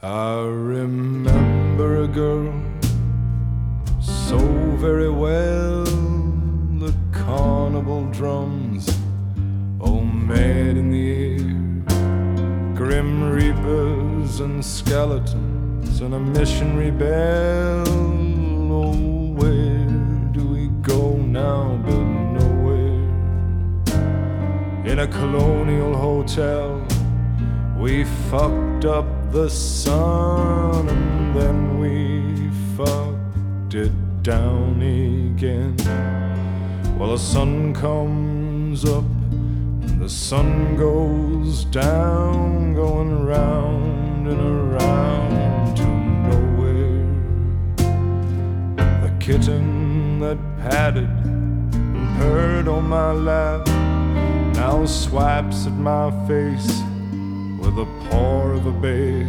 I remember a girl so very well. The carnival drums all mad in the air, grim reapers and skeletons and a missionary bell. Oh, where do we go now but nowhere? In a colonial hotel we fucked up the sun, and then we fucked it down again. Well, the sun comes up and the sun goes down, going round and around to nowhere. The kitten that patted and purred on my lap now swipes at my face with the paw of a bear.